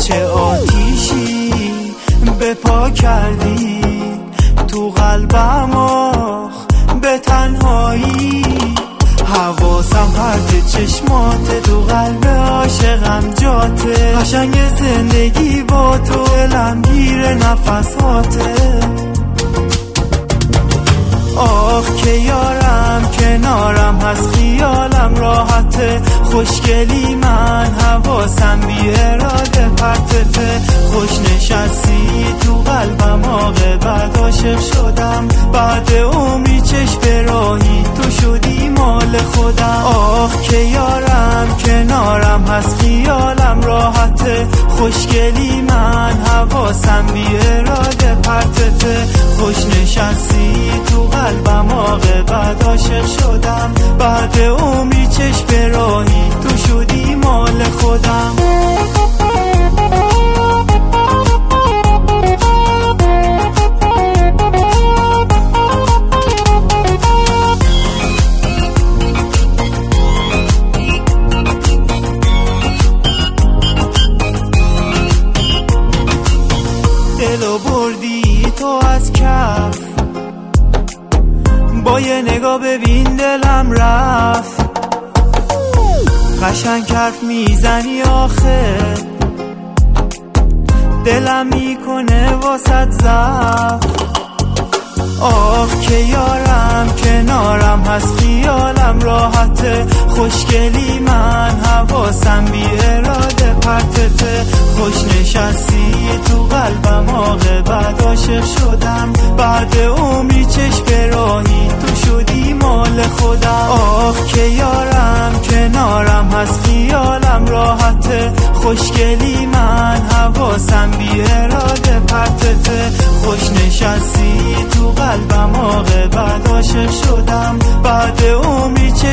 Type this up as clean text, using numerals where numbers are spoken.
چه آتیشی به پا کردی تو قلبم، آخ به تنهایی. حواسم پرت چشماته، تو قلب عاشقم جاته، قشنگ زندگی با تو، دلم گیر نفساته. آخ که یارم کنارم هست، خیالم راحته، خوشگلی من حواسم بی اراده پرتته. خوش نشستی تو قلبم، عاقبت عاشق شدم، بعد عمری چشم راهی تو شدی مال خودم. آخ که یارم کنارم هست، خیالم راحته، خوشگلی من حواسم بی اراده پرتته. خوش نشستی تو قلبم، عاقبت عاشق شدم، بعد عمری چشم راهی تو شدی مال خودم. دلو بردی تو از کف، با یه نگاه ببین دلم رفت. قشنگ حرف میزنی آخه، دلم میکنه واسط ضعف. آخ که یارم کنارم هست، خیالم راحته، خوشگلی من حواسم بی اراده پرتته. خوش نشستی تو قلبم، عاقبت عاشق شدم، بعد عمری چشم راهی تو شدی مال خودم. آخ که یارم کنارم هست، خیالم راحته، خوشگلی من حواسم بی اراده پرتته. خوش نشستی تو قلبم، عاقبت عاشق شدم، بعد عمری